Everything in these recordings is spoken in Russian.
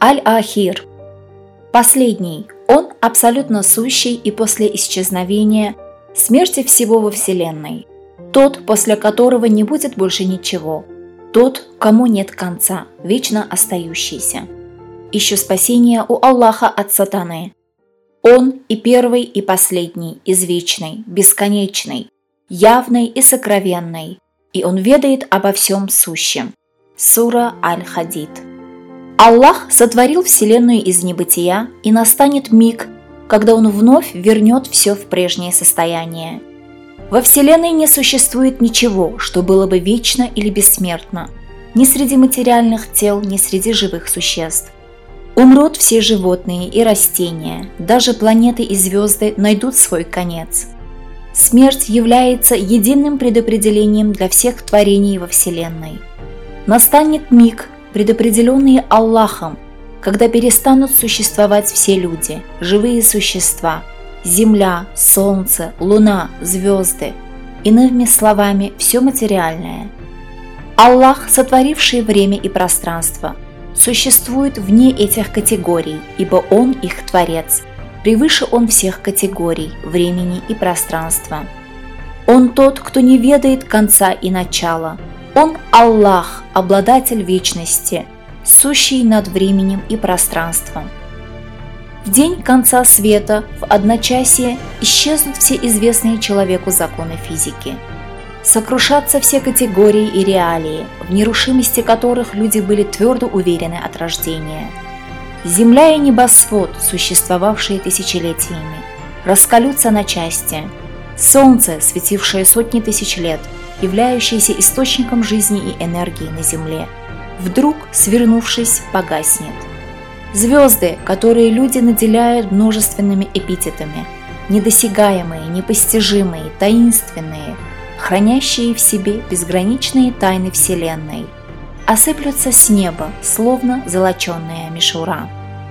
Аль-Ахир. Последний. Он абсолютно сущий и после исчезновения, смерти всего во Вселенной. Тот, после которого не будет больше ничего. Тот, кому нет конца, вечно остающийся. Ищу спасения у Аллаха от сатаны. Он и первый, и последний, извечный, бесконечный, явный и сокровенный, и Он ведает обо всем сущем. Сура Аль-Хадид. Аллах сотворил Вселенную из небытия, и настанет миг, когда Он вновь вернет все в прежнее состояние. Во Вселенной не существует ничего, что было бы вечно или бессмертно, ни среди материальных тел, ни среди живых существ. Умрут все животные и растения, даже планеты и звезды найдут свой конец. Смерть является единым предопределением для всех творений во Вселенной. Настанет миг, предопределенный Аллахом, когда перестанут существовать все люди, живые существа, земля, солнце, луна, звезды, иными словами, все материальное. Аллах, сотворивший время и пространство, существует вне этих категорий, ибо Он их Творец, превыше Он всех категорий, времени и пространства. Он тот, кто не ведает конца и начала. Он Аллах, обладатель вечности, сущий над временем и пространством. В день конца света, в одночасье, исчезнут все известные человеку законы физики. Сокрушатся все категории и реалии, в нерушимости которых люди были твердо уверены от рождения. Земля и небосвод, существовавшие тысячелетиями, раскалются на части. Солнце, светившее сотни тысяч лет, являющееся источником жизни и энергии на Земле, вдруг, свернувшись, погаснет. Звезды, которые люди наделяют множественными эпитетами, недосягаемые, непостижимые, таинственные, хранящие в себе безграничные тайны Вселенной, осыплются с неба, словно золоченая мишура.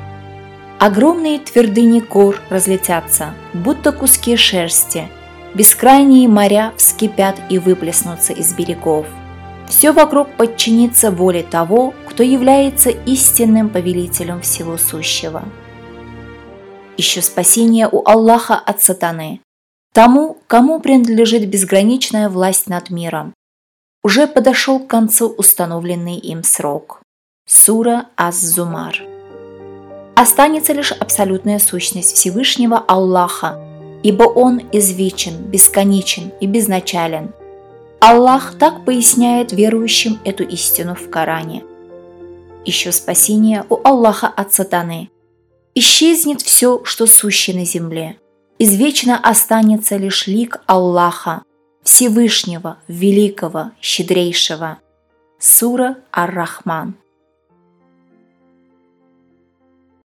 Огромные твердыни гор разлетятся, будто куски шерсти, бескрайние моря вскипят и выплеснутся из берегов. Все вокруг подчинится воле того, кто является истинным повелителем всего сущего. Ищу спасения у Аллаха от сатаны, тому, кому принадлежит безграничная власть над миром. Уже подошел к концу установленный им срок. Сура Аз-Зумар. Останется лишь абсолютная сущность Всевышнего Аллаха, ибо Он извечен, бесконечен и безначален. Аллах так поясняет верующим эту истину в Коране. Ищу спасения у Аллаха от сатаны. Исчезнет все, что суще на земле. Извечно останется лишь лик Аллаха, Всевышнего, Великого, Щедрейшего. Сура Ар-Рахман.